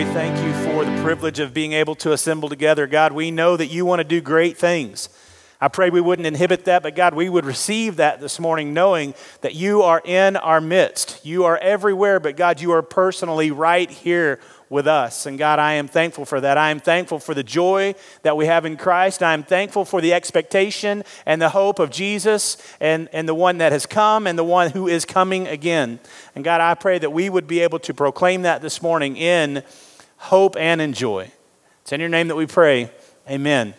Thank you for the privilege of being able to assemble together. God, we know that you want to do great things. I pray we wouldn't inhibit that, but God, we would receive that this morning knowing that you are in our midst. You are everywhere, but God, you are personally right here with us. And God, I am thankful for that. I am thankful for the joy that we have in Christ. I am thankful for the expectation and the hope of Jesus and the one that has come and the one who is coming again. And God, I pray that we would be able to proclaim that this morning in hope and in joy. It's in your name that we pray. Amen.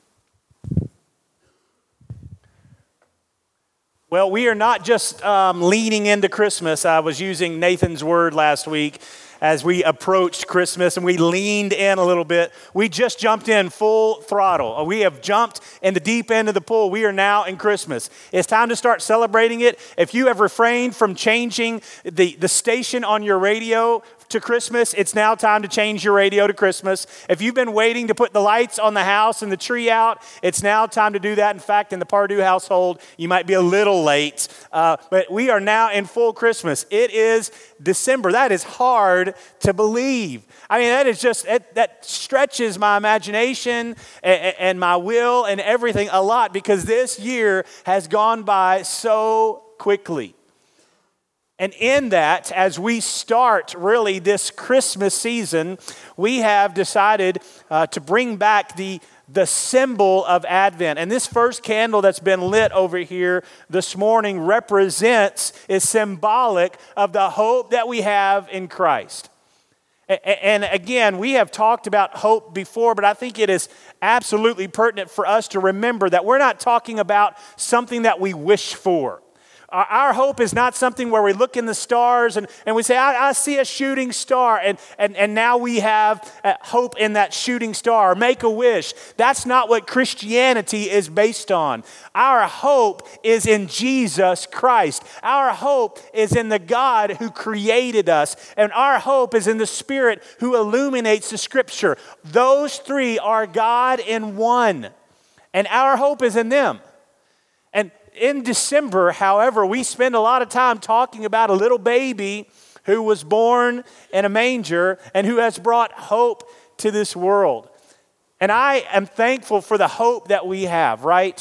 Well, we are not just leaning into Christmas. I was using Nathan's word last week as we approached Christmas and we leaned in a little bit. We just jumped in full throttle. We have jumped in the deep end of the pool. We are now in Christmas. It's time to start celebrating it. If you have refrained from changing the station on your radio to Christmas, it's now time to change your radio to Christmas. If you've been waiting to put the lights on the house and the tree out, it's now time to do that. In fact, in the Pardue household, you might be a little late, but we are now in full Christmas. It is December. That is hard to believe. I mean, that is just, that stretches my imagination and my will and everything a lot because this year has gone by so quickly. And in that, as we start really this Christmas season, we have decided to bring back the symbol of Advent. And this first candle that's been lit over here this morning is symbolic of the hope that we have in Christ. And again, we have talked about hope before, but I think it is absolutely pertinent for us to remember that we're not talking about something that we wish for. Our hope is not something where we look in the stars and we say, I see a shooting star, and now we have hope in that shooting star, or make a wish. That's not what Christianity is based on. Our hope is in Jesus Christ. Our hope is in the God who created us, and our hope is in the Spirit who illuminates the Scripture. Those three are God in one, and our hope is in them. And in December, however, we spend a lot of time talking about a little baby who was born in a manger and who has brought hope to this world. And I am thankful for the hope that we have, right?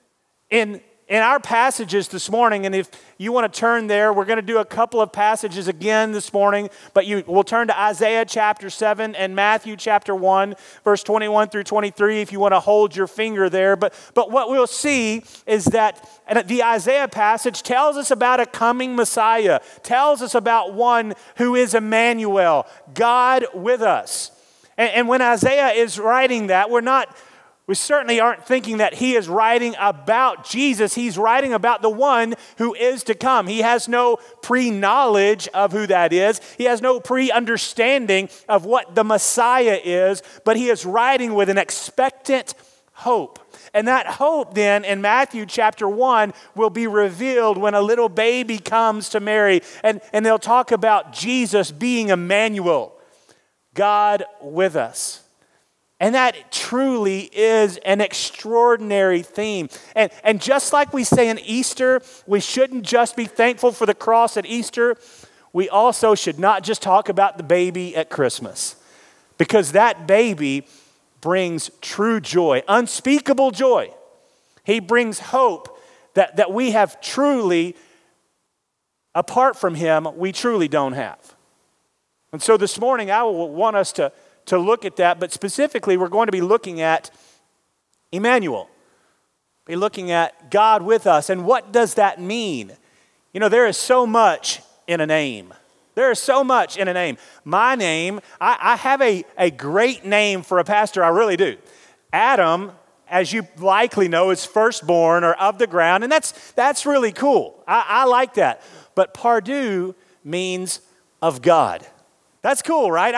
In our passages this morning, and if you want to turn there, we're going to do a couple of passages again this morning, but we'll turn to Isaiah chapter 7 and Matthew chapter 1, verse 21 through 23, if you want to hold your finger there. But what we'll see is that the Isaiah passage tells us about a coming Messiah, tells us about one who is Emmanuel, God with us. And when Isaiah is writing that, we certainly aren't thinking that he is writing about Jesus. He's writing about the one who is to come. He has no pre-knowledge of who that is. He has no pre-understanding of what the Messiah is, but he is writing with an expectant hope. And that hope then in Matthew chapter 1 will be revealed when a little baby comes to Mary. And they'll talk about Jesus being Emmanuel, God with us. And that truly is an extraordinary theme. And just like we say in Easter, we shouldn't just be thankful for the cross at Easter. We also should not just talk about the baby at Christmas. Because that baby brings true joy, unspeakable joy. He brings hope that we have truly, apart from him, we truly don't have. And so this morning I will want us to look at that, but specifically we're going to be looking at Emmanuel. Be looking at God with us. And what does that mean? You know, there is so much in a name. There is so much in a name. My name, I have a great name for a pastor, I really do. Adam, as you likely know, is firstborn or of the ground, and that's really cool. I like that. But Pardue means of God. That's cool, right?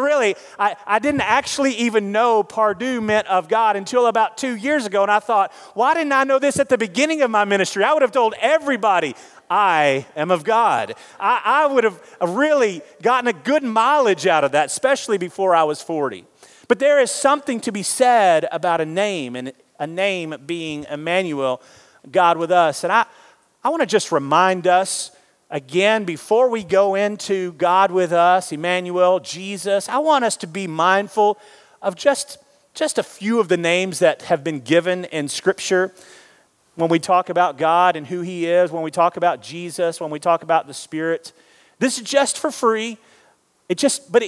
I didn't actually even know Pardue meant of God until about 2 years ago, and I thought, why didn't I know this at the beginning of my ministry? I would have told everybody, I am of God. I would have really gotten a good mileage out of that, especially before I was 40. But there is something to be said about a name, and a name being Emmanuel, God with us. And I want to just remind us again, before we go into God with us, Emmanuel, Jesus, I want us to be mindful of just a few of the names that have been given in Scripture when we talk about God and who He is, when we talk about Jesus, when we talk about the Spirit. This is just for free. It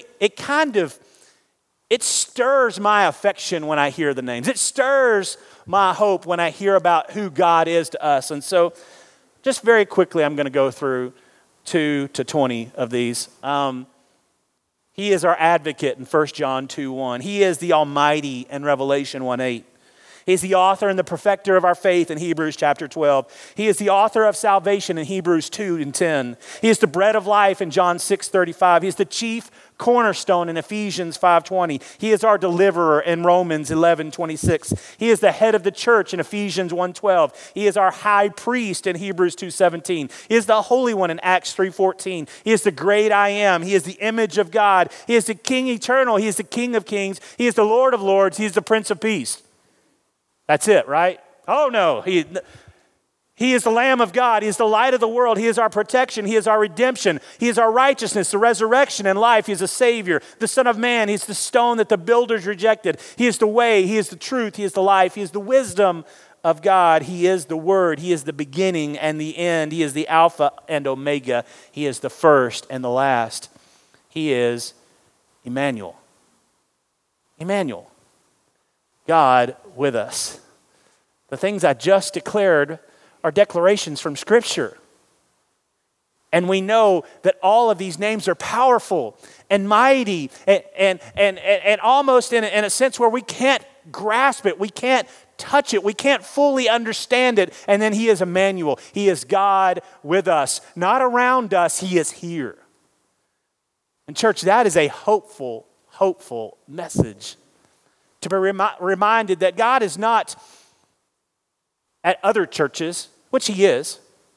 stirs my affection when I hear the names. It stirs my hope when I hear about who God is to us. And so, just very quickly, I'm going to go through 2 to 20 of these. He is our advocate in 1 John 2:1. He is the Almighty in Revelation 1:8. He's the author and the perfecter of our faith in Hebrews chapter 12. He is the author of salvation in Hebrews 2:10. He is the bread of life in John 6:35. He is the chief cornerstone in Ephesians 5:20. He is our deliverer in Romans 11:26. He is the head of the church in Ephesians 1:12. He is our high priest in Hebrews 2:17. He is the Holy One in Acts 3:14. He is the great I am. He is the image of God. He is the King eternal. He is the King of kings. He is the Lord of lords. He is the Prince of peace. That's it, right? Oh no, He is the Lamb of God. He is the light of the world. He is our protection. He is our redemption. He is our righteousness, the resurrection and life. He is the Savior, the Son of Man. He is the stone that the builders rejected. He is the way. He is the truth. He is the life. He is the wisdom of God. He is the Word. He is the beginning and the end. He is the Alpha and Omega. He is the first and the last. He is Emmanuel. Emmanuel. God with us. The things I just declared are declarations from Scripture. And we know that all of these names are powerful and mighty and almost in a sense where we can't grasp it, we can't touch it, we can't fully understand it. And then He is Emmanuel. He is God with us. Not around us, He is here. And church, that is a hopeful message. To be reminded that God is not at other churches, which He is.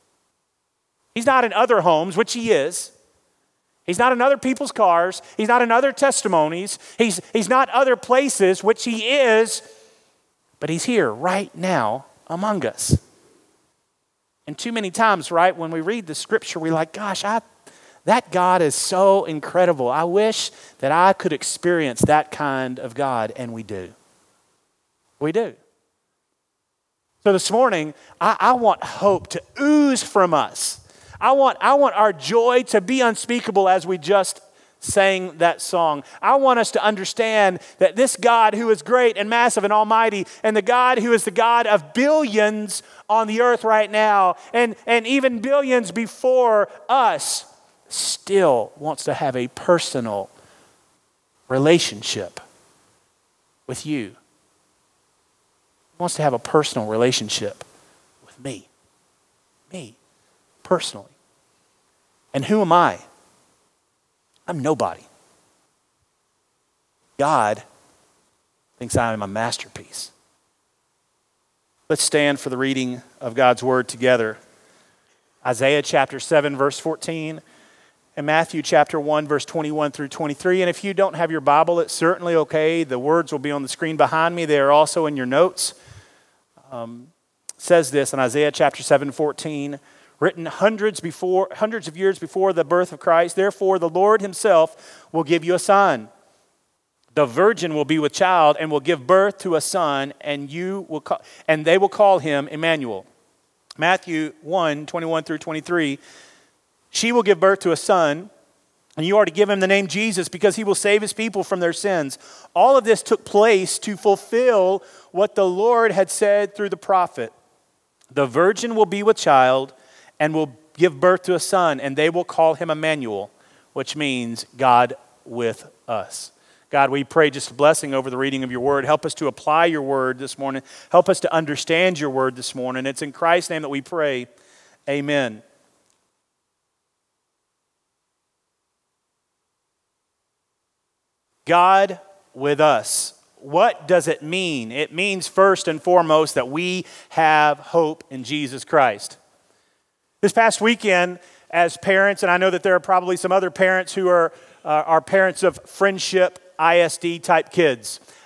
He's not in other homes, which He is. He's not in other people's cars. He's not in other testimonies. He's not other places, which He is. But He's here right now among us. And too many times, right, when we read the Scripture, we're like, gosh, that God is so incredible. I wish that I could experience that kind of God, and we do. We do. So this morning, I want hope to ooze from us. I want our joy to be unspeakable as we just sang that song. I want us to understand that this God who is great and massive and almighty, and the God who is the God of billions on the earth right now, and even billions before us, still wants to have a personal relationship with you. He wants to have a personal relationship with me. Me, personally. And who am I? I'm nobody. God thinks I am a masterpiece. Let's stand for the reading of God's Word together. Isaiah chapter 7, verse 14. And Matthew chapter 1, verse 21 through 23. And if you don't have your Bible, it's certainly okay. The words will be on the screen behind me. They are also in your notes. Says this in Isaiah chapter 7, 14, written hundreds of years before the birth of Christ. Therefore, the Lord Himself will give you a sign. The virgin will be with child and will give birth to a son, and they will call him Emmanuel. Matthew 1, 21 through 23. She will give birth to a son, and you are to give him the name Jesus because he will save his people from their sins. All of this took place to fulfill what the Lord had said through the prophet. The virgin will be with child and will give birth to a son, and they will call him Emmanuel, which means God with us. God, we pray just a blessing over the reading of your word. Help us to apply your word this morning. Help us to understand your word this morning. It's in Christ's name that we pray. Amen. God with us. What does it mean? It means first and foremost that we have hope in Jesus Christ. This past weekend, as parents, and I know that there are probably some other parents who are parents of Friendship ISD type kids.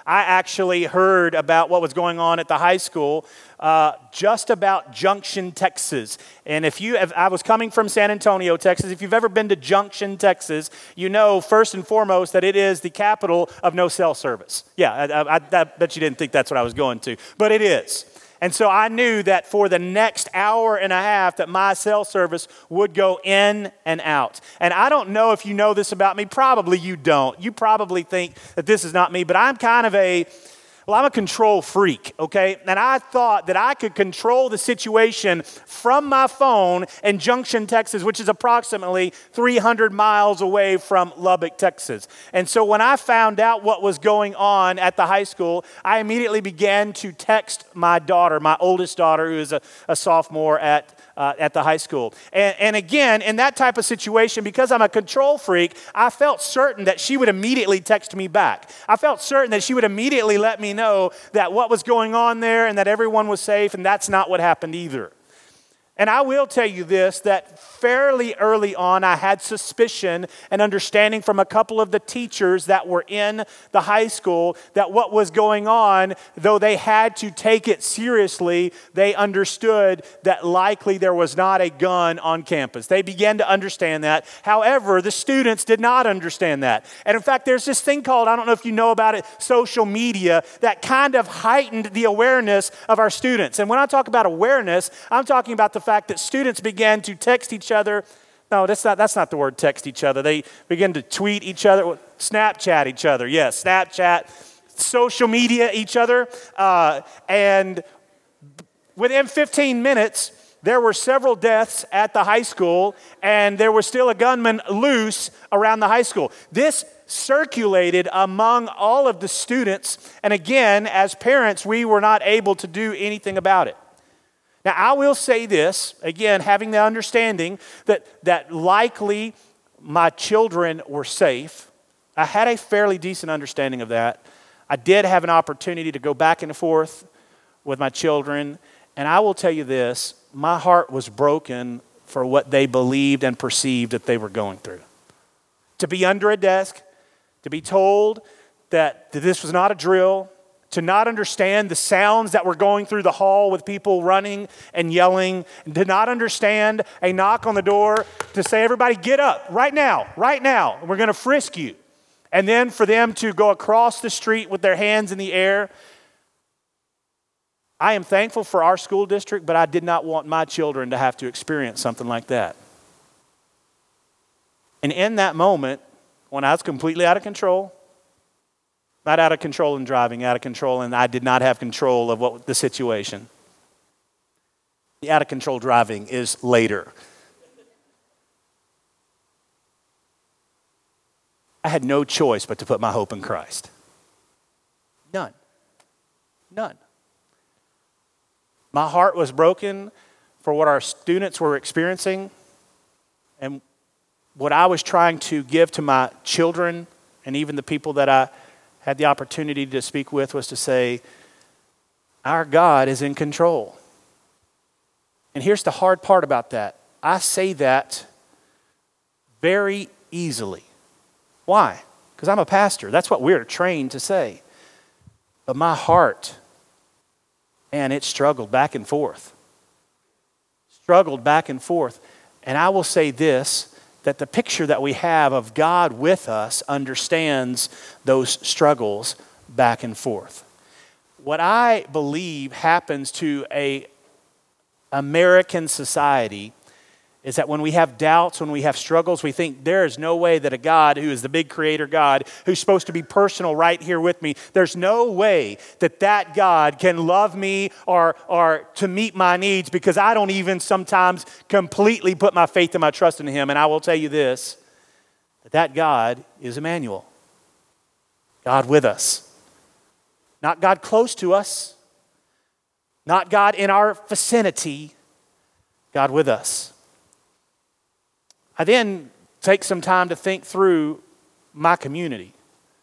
I actually heard about what was going on at the high school just about Junction, Texas. And I was coming from San Antonio, Texas. If you've ever been to Junction, Texas, you know first and foremost that it is the capital of no cell service. Yeah, I bet you didn't think that's what I was going to, but it is. And so I knew that for the next hour and a half that my cell service would go in and out. And I don't know if you know this about me. Probably you don't. You probably think that this is not me, but I'm I'm a control freak, okay? And I thought that I could control the situation from my phone in Junction, Texas, which is approximately 300 miles away from Lubbock, Texas. And so when I found out what was going on at the high school, I immediately began to text my daughter, my oldest daughter, who is a sophomore at the high school. And again, in that type of situation, because I'm a control freak, I felt certain that she would immediately text me back. I felt certain that she would immediately let me know that what was going on there and that everyone was safe, and that's not what happened either. And I will tell you this, that fairly early on, I had suspicion and understanding from a couple of the teachers that were in the high school that what was going on, though they had to take it seriously, they understood that likely there was not a gun on campus. They began to understand that. However, the students did not understand that. And in fact, there's this thing called, I don't know if you know about it, social media, that kind of heightened the awareness of our students. And when I talk about awareness, I'm talking about the fact that students began to text each other. No, that's not the word text each other. They begin to tweet each other, Snapchat each other. Yes, Snapchat, social media each other. And within 15 minutes, there were several deaths at the high school, and there was still a gunman loose around the high school. This circulated among all of the students, and again, as parents, we were not able to do anything about it. Now, I will say this, again, having the understanding that likely my children were safe. I had a fairly decent understanding of that. I did have an opportunity to go back and forth with my children, and I will tell you this, my heart was broken for what they believed and perceived that they were going through. To be under a desk, to be told that this was not a drill, to not understand the sounds that were going through the hall with people running and yelling, and to not understand a knock on the door to say, everybody get up right now, we're going to frisk you. And then for them to go across the street with their hands in the air. I am thankful for our school district, but I did not want my children to have to experience something like that. And in that moment, when I was completely out of control, not out of control in driving, out of control, and I did not have control of the situation. The out of control driving is later. I had no choice but to put my hope in Christ. None. My heart was broken for what our students were experiencing and what I was trying to give to my children and even the people that I had the opportunity to speak with was to say, our God is in control. And here's the hard part about that. I say that very easily. Why? Because I'm a pastor. That's what we're trained to say. But my heart, man, it struggled back and forth. And I will say this, that the picture that we have of God with us understands those struggles back and forth. What I believe happens to an American society is that when we have doubts, when we have struggles, we think there is no way that a God who is the big creator God, who's supposed to be personal right here with me, there's no way that God can love me or to meet my needs because I don't even sometimes completely put my faith and my trust in him. And I will tell you this, that God is Emmanuel. God with us. Not God close to us. Not God in our vicinity. God with us. I then take some time to think through my community.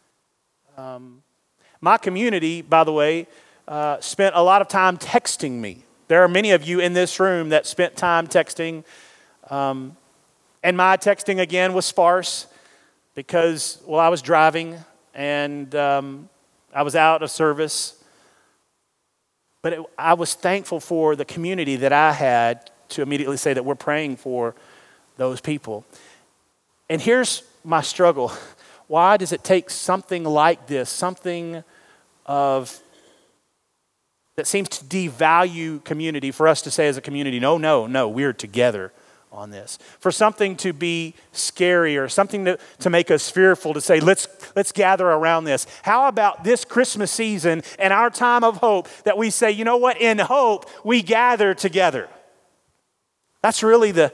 My community, by the way, spent a lot of time texting me. There are many of you in this room that spent time texting. And my texting, again, was sparse because, I was driving and I was out of service. But I was thankful for the community that I had to immediately say that we're praying for those people. And here's my struggle. Why does it take something like this, something of that seems to devalue community, for us to say as a community, no, we're together on this. For something to be scary or something to make us fearful, to say, let's gather around this. How about this Christmas season and our time of hope that we say, you know what, in hope, we gather together. That's really the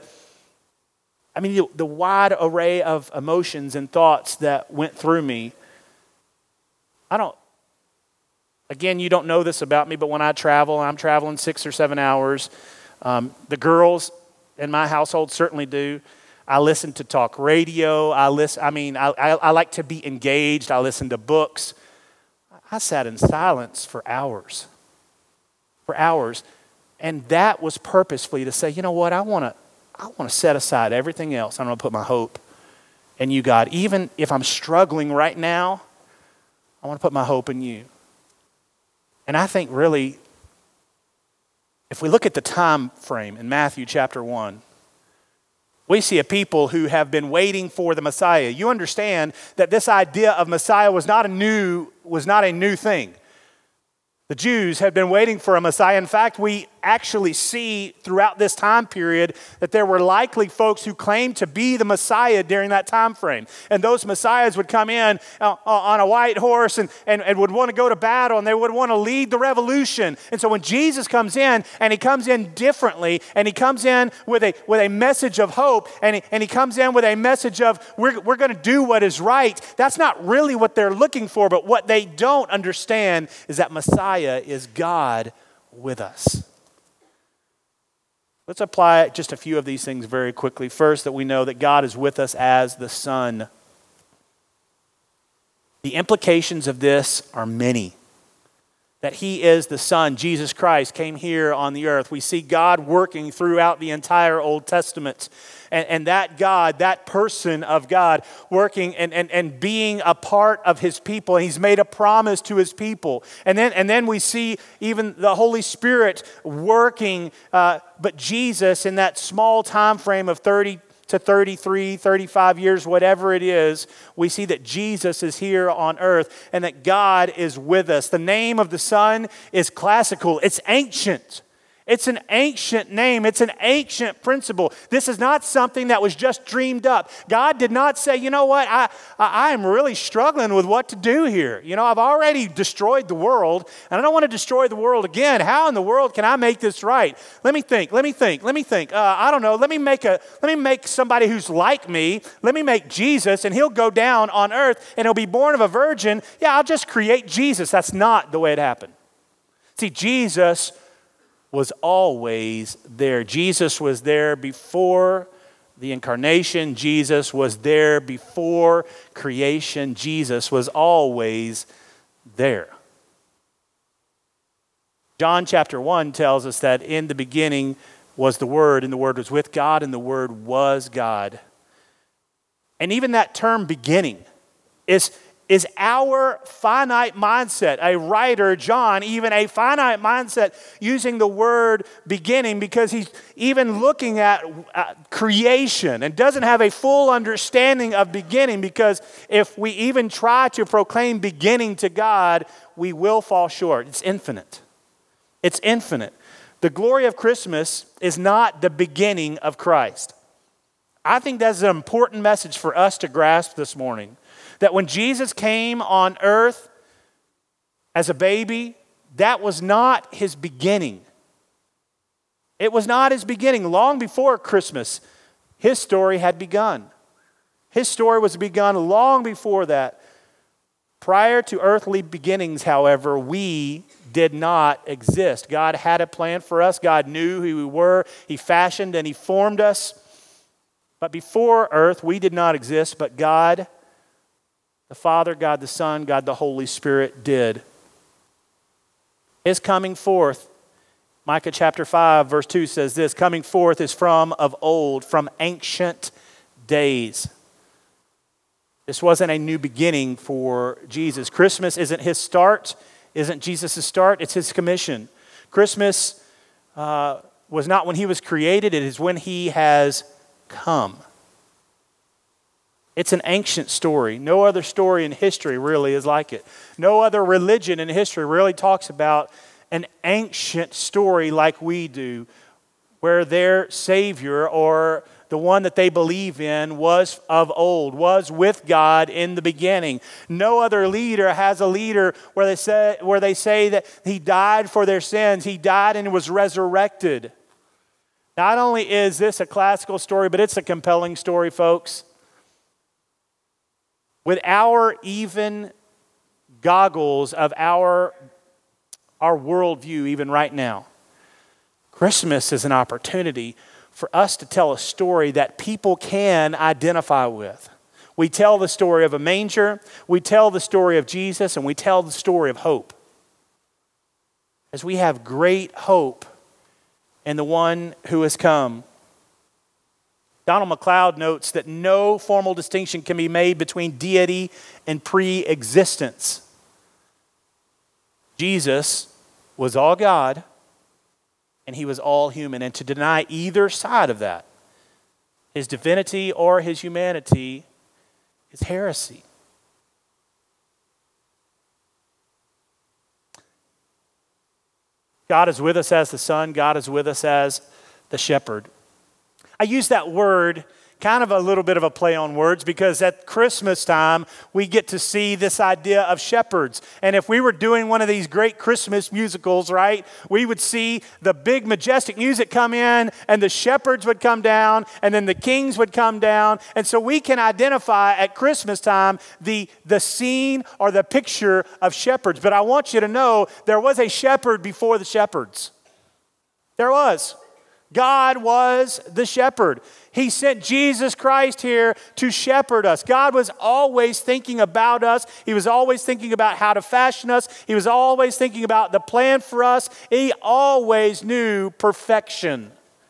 wide array of emotions and thoughts that went through me. Again, you don't know this about me, but when I travel, I'm traveling 6 or 7 hours. The girls in my household certainly do. I listen to talk radio. I like to be engaged. I listen to books. I sat in silence for hours. And that was purposefully to say, you know what, I want to set aside everything else. I'm going to put my hope in you, God. Even if I'm struggling right now, I want to put my hope in you. And I think really, if we look at the time frame in Matthew chapter 1, we see a people who have been waiting for the Messiah. You understand that this idea of Messiah was not a new thing. The Jews had been waiting for a Messiah. In fact, we actually see throughout this time period that there were likely folks who claimed to be the Messiah during that time frame. And those Messiahs would come in on a white horse and would want to go to battle, and they would want to lead the revolution. And so when Jesus comes in, and he comes in differently, and he comes in with a message of hope, and he comes in with a message of we're going to do what is right, that's not really what they're looking for. But what they don't understand is that Messiah is God with us. Let's apply just a few of these things very quickly. First, that we know that God is with us as the Son. The implications of this are many. That he is the Son. Jesus Christ came here on the earth. We see God working throughout the entire Old Testament. And that God, that person of God, working and being a part of his people. He's made a promise to his people. And then we see even the Holy Spirit working. But Jesus, in that small time frame of 30 to 33, 35 years, whatever it is, we see that Jesus is here on earth and that God is with us. The name of the Son is classical. It's ancient. It's an ancient name. It's an ancient principle. This is not something that was just dreamed up. God did not say, you know what, I am really struggling with what to do here. You know, I've already destroyed the world, and I don't want to destroy the world again. How in the world can I make this right? Let me think. I don't know. Let me make somebody who's like me. Let me make Jesus, and he'll go down on earth, and he'll be born of a virgin. Yeah, I'll just create Jesus. That's not the way it happened. See, Jesus was always there. Jesus was there before the incarnation. Jesus was there before creation. Jesus was always there. John chapter 1 tells us that in the beginning was the Word, and the Word was with God, and the Word was God. And even that term beginning is our finite mindset. A writer, John, even a finite mindset using the word beginning because he's even looking at creation and doesn't have a full understanding of beginning, because if we even try to proclaim beginning to God, we will fall short. It's infinite. It's infinite. The glory of Christmas is not the beginning of Christ. I think that's an important message for us to grasp this morning. That when Jesus came on earth as a baby, that was not his beginning. It was not his beginning. Long before Christmas, his story had begun. His story was begun long before that. Prior to earthly beginnings, however, we did not exist. God had a plan for us. God knew who we were. He fashioned and he formed us. But before earth, we did not exist, but God, the Father, God the Son, God the Holy Spirit did. His coming forth, Micah chapter 5 verse 2 says this, coming forth is from of old, from ancient days. This wasn't a new beginning for Jesus. Christmas isn't his start, isn't Jesus' start, it's his commission. Christmas was not when he was created, it is when he has come. It's an ancient story. No other story in history really is like it. No other religion in history really talks about an ancient story like we do, where their Savior or the one that they believe in was of old, was with God in the beginning. No other leader has a leader where they say that he died for their sins, he died and was resurrected. Not only is this a classical story, but it's a compelling story, folks. With our even goggles of our worldview, even right now, Christmas is an opportunity for us to tell a story that people can identify with. We tell the story of a manger, we tell the story of Jesus, and we tell the story of hope. As we have great hope in the one who has come. Donald MacLeod notes that no formal distinction can be made between deity and pre-existence. Jesus was all God and he was all human. And to deny either side of that, his divinity or his humanity, is heresy. God is with us as the Son. God is with us as the Shepherd. I use that word, kind of a little bit of a play on words, because at Christmas time, we get to see this idea of shepherds. And if we were doing one of these great Christmas musicals, right, we would see the big majestic music come in, and the shepherds would come down, and then the kings would come down. And so we can identify at Christmas time the scene or the picture of shepherds. But I want you to know there was a shepherd before the shepherds. There was. God was the shepherd. He sent Jesus Christ here to shepherd us. God was always thinking about us. He was always thinking about how to fashion us. He was always thinking about the plan for us. He always knew perfection.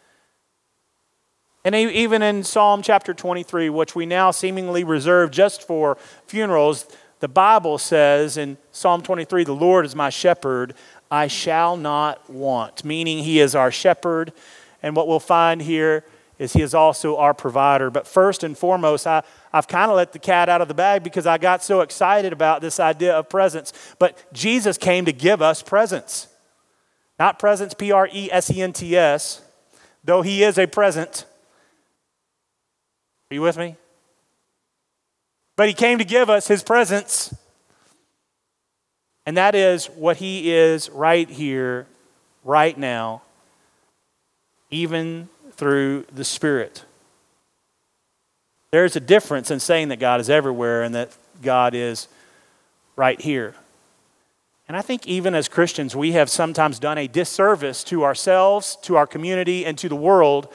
And even in Psalm chapter 23, which we now seemingly reserve just for funerals, the Bible says in Psalm 23, "The Lord is my shepherd, I shall not want," meaning he is our shepherd. And what we'll find here is he is also our provider. But first and foremost, I've kind of let the cat out of the bag because I got so excited about this idea of presents. But Jesus came to give us presents. Not presents, presents, though he is a present. Are you with me? But he came to give us his presents. And that is what he is right here, right now, even through the Spirit. There's a difference in saying that God is everywhere and that God is right here. And I think even as Christians, we have sometimes done a disservice to ourselves, to our community, and to the world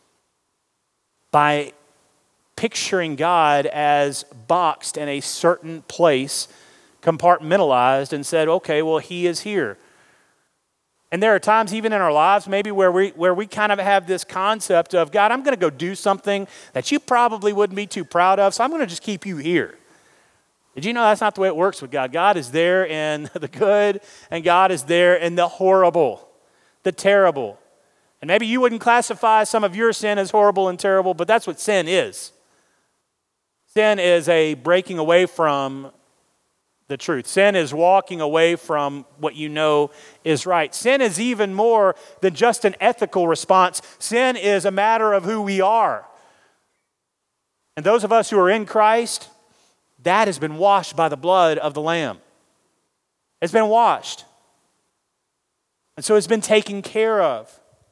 by picturing God as boxed in a certain place, compartmentalized, and said, okay, well, he is here. And there are times even in our lives maybe where we kind of have this concept of, God, I'm going to go do something that you probably wouldn't be too proud of, so I'm going to just keep you here. Did you know that's not the way it works with God? God is there in the good, and God is there in the horrible, the terrible. And maybe you wouldn't classify some of your sin as horrible and terrible, but that's what sin is. Sin is a breaking away from the truth. Sin is walking away from what you know is right. Sin is even more than just an ethical response. Sin is a matter of who we are. And those of us who are in Christ, that has been washed by the blood of the Lamb. It's been washed. And so it's been taken care of.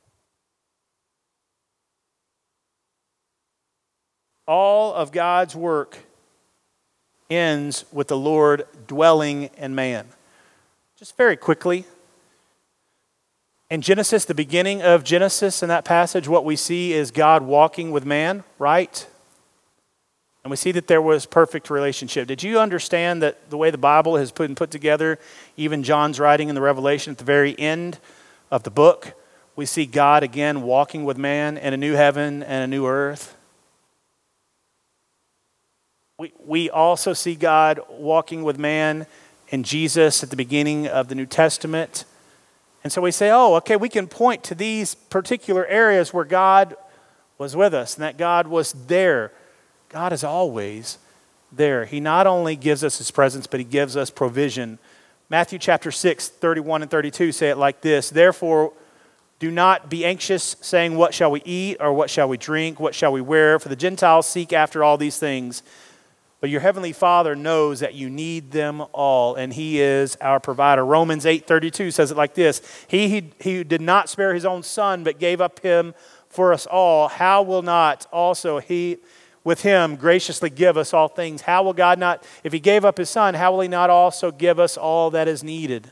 All of God's work ends with the Lord dwelling in man. Just very quickly, in Genesis, the beginning of Genesis, in that passage, what we see is God walking with man, right? And we see that there was perfect relationship. Did you understand that the way the Bible has been put together, even John's writing in the Revelation at the very end of the book, we see God again walking with man in a new heaven and a new earth? We also see God walking with man in Jesus at the beginning of the New Testament. And so we say, oh, okay, we can point to these particular areas where God was with us and that God was there. God is always there. He not only gives us his presence, but he gives us provision. Matthew chapter 6, 31 and 32 say it like this: "Therefore, do not be anxious, saying, what shall we eat, or what shall we drink, what shall we wear? For the Gentiles seek after all these things. But your heavenly Father knows that you need them all, and he is our provider." Romans 8:32 says it like this: He who did not spare his own son, but gave up him for us all, how will not also he with him graciously give us all things? How will God not, if he gave up his son, how will he not also give us all that is needed?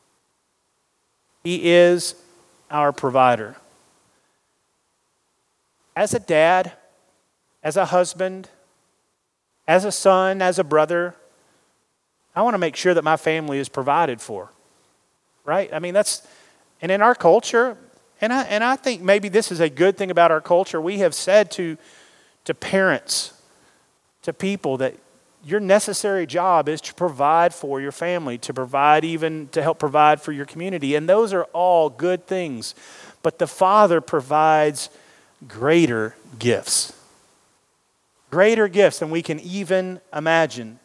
He is our provider. As a dad, as a husband, as a son, as a brother, I want to make sure that my family is provided for, right? I mean, and in our culture, and I think maybe this is a good thing about our culture, we have said to parents, to people, that your necessary job is to provide for your family, to provide, even to help provide for your community. And those are all good things. But the Father provides greater gifts. Greater gifts than we can even imagine.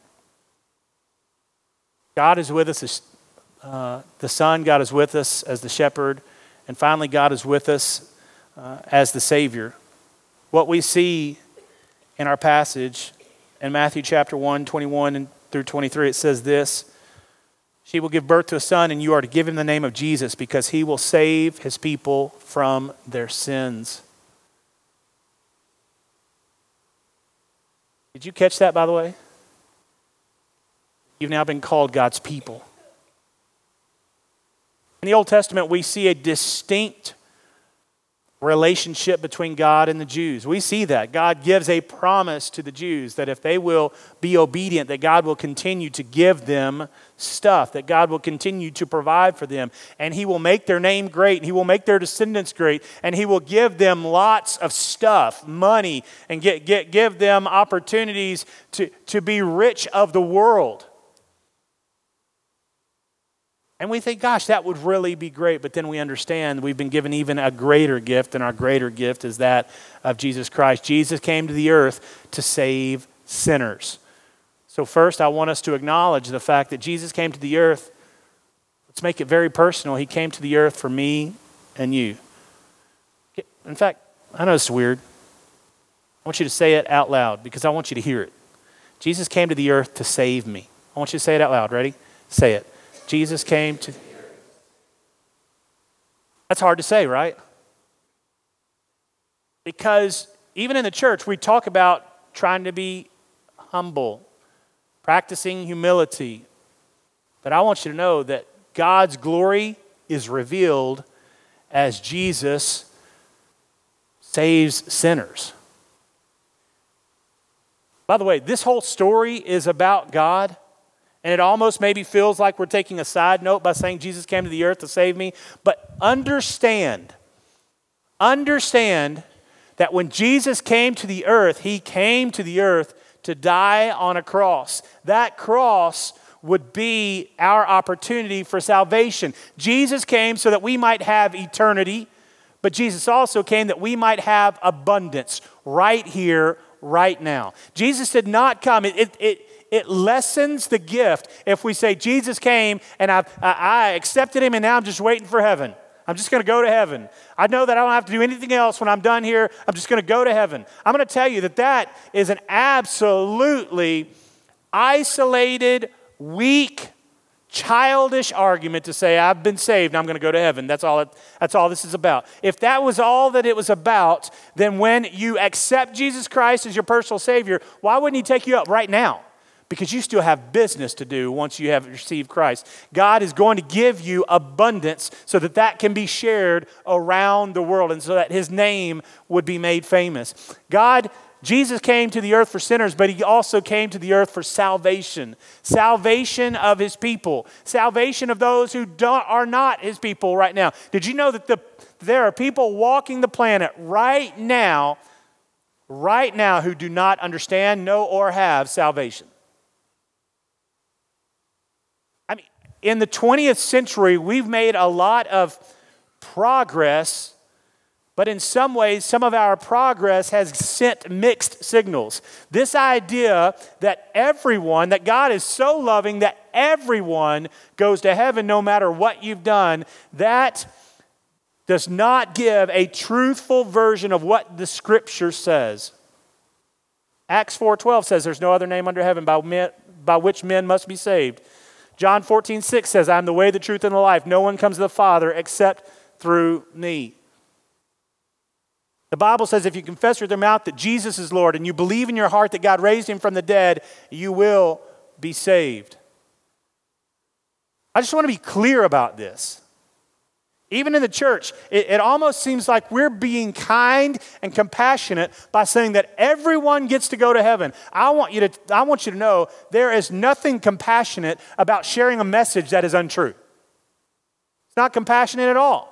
God is with us as the Son. God is with us as the shepherd. And finally, God is with us as the Savior. What we see in our passage in Matthew chapter 1, 21 through 23, it says this: "She will give birth to a son, and you are to give him the name of Jesus, because he will save his people from their sins." Did you catch that, by the way? You've now been called God's people. In the Old Testament, we see a distinct relationship between God and the Jews. We see that. God gives a promise to the Jews that if they will be obedient, that God will continue to give them stuff, that God will continue to provide for them, and he will make their name great, and he will make their descendants great, and he will give them lots of stuff, money, and give them opportunities to be rich of the world. And we think, gosh, that would really be great. But then we understand we've been given even a greater gift, and our greater gift is that of Jesus Christ. Jesus came to the earth to save sinners. So first, I want us to acknowledge the fact that Jesus came to the earth. Let's make it very personal. He came to the earth for me and you. In fact, I know it's weird. I want you to say it out loud because I want you to hear it. Jesus came to the earth to save me. I want you to say it out loud. Ready? Say it. Jesus came to... That's hard to say, right? Because even in the church, we talk about trying to be humble, practicing humility. But I want you to know that God's glory is revealed as Jesus saves sinners. By the way, this whole story is about God. And it almost maybe feels like we're taking a side note by saying Jesus came to the earth to save me. But understand that when Jesus came to the earth, he came to the earth to die on a cross. That cross would be our opportunity for salvation. Jesus came so that we might have eternity, but Jesus also came that we might have abundance right here, right now. Jesus did not come. It lessens the gift if we say Jesus came and I accepted him and now I'm just waiting for heaven. I'm just going to go to heaven. I know that I don't have to do anything else when I'm done here. I'm just going to go to heaven. I'm going to tell you that is an absolutely isolated, weak, childish argument to say I've been saved and I'm going to go to heaven. That's all this is about. If that was all that it was about, then when you accept Jesus Christ as your personal Savior, why wouldn't he take you up right now? Because you still have business to do once you have received Christ. God is going to give you abundance so that can be shared around the world and so that his name would be made famous. Jesus came to the earth for sinners, but he also came to the earth for salvation. Salvation of his people. Salvation of those who are not his people right now. Did you know that there are people walking the planet right now right now who do not understand, know, or have salvation. I mean, in the 20th century, we've made a lot of progress, but in some ways, some of our progress has sent mixed signals. This idea that that God is so loving that everyone goes to heaven no matter what you've done, that does not give a truthful version of what the Scripture says. Acts 4:12 says there's no other name under heaven by which men must be saved. John 14:6 says, I'm the way, the truth, and the life. No one comes to the Father except through me. The Bible says if you confess with your mouth that Jesus is Lord and you believe in your heart that God raised him from the dead, you will be saved. I just want to be clear about this. Even in the church, it almost seems like we're being kind and compassionate by saying that everyone gets to go to heaven. I want you to know there is nothing compassionate about sharing a message that is untrue. It's not compassionate at all.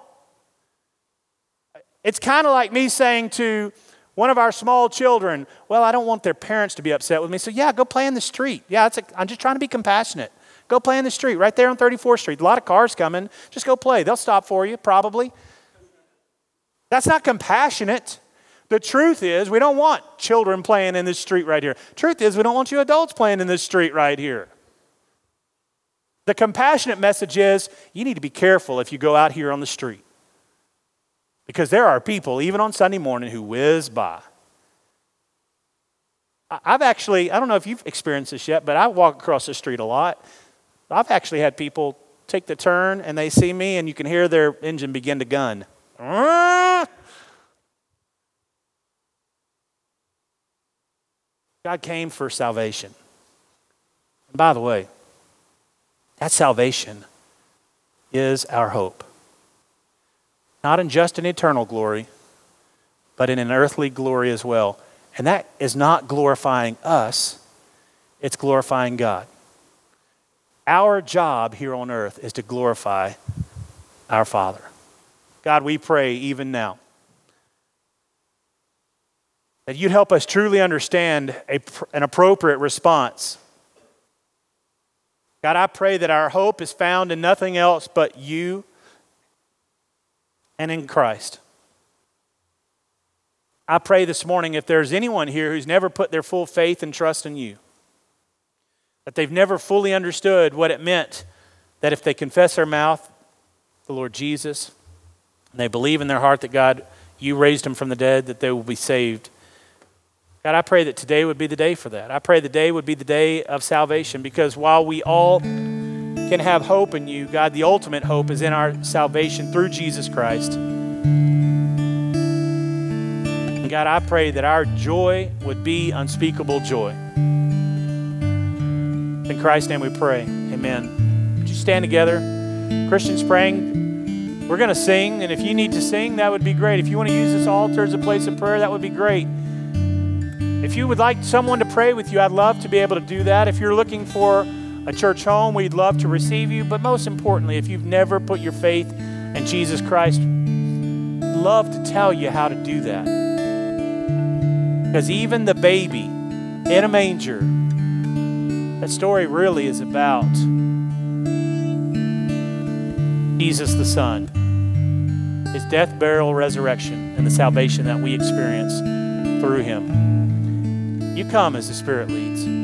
It's kind of like me saying to one of our small children, well, I don't want their parents to be upset with me. So yeah, go play in the street. Yeah, I'm just trying to be compassionate. Go play in the street right there on 34th Street. A lot of cars coming. Just go play. They'll stop for you, probably. That's not compassionate. The truth is we don't want children playing in this street right here. Truth is we don't want you adults playing in this street right here. The compassionate message is you need to be careful if you go out here on the street. Because there are people, even on Sunday morning, who whiz by. I don't know if you've experienced this yet, but I walk across the street a lot. I've actually had people take the turn and they see me and you can hear their engine begin to gun. God came for salvation. And by the way, that salvation is our hope. Not in just an eternal glory, but in an earthly glory as well. And that is not glorifying us, it's glorifying God. Our job here on earth is to glorify our Father. God, we pray even now that you'd help us truly understand an appropriate response. God, I pray that our hope is found in nothing else but you and in Christ. I pray this morning if there's anyone here who's never put their full faith and trust in you, that they've never fully understood what it meant that if they confess their mouth the Lord Jesus, and they believe in their heart that God, you raised him from the dead, that they will be saved. God, I pray that today would be the day for that. I pray the day would be the day of salvation, because while we all can have hope in you, God, the ultimate hope is in our salvation through Jesus Christ. And God, I pray that our joy would be unspeakable joy. In Christ's name we pray, amen. Would you stand together? Christians praying. We're going to sing, and if you need to sing, that would be great. If you want to use this altar as a place of prayer, that would be great. If you would like someone to pray with you, I'd love to be able to do that. If you're looking for a church home, we'd love to receive you. But most importantly, if you've never put your faith in Jesus Christ, I'd love to tell you how to do that. Because even the baby in a manger, that story really is about Jesus the Son, his death, burial, resurrection, and the salvation that we experience through him. You come as the Spirit leads.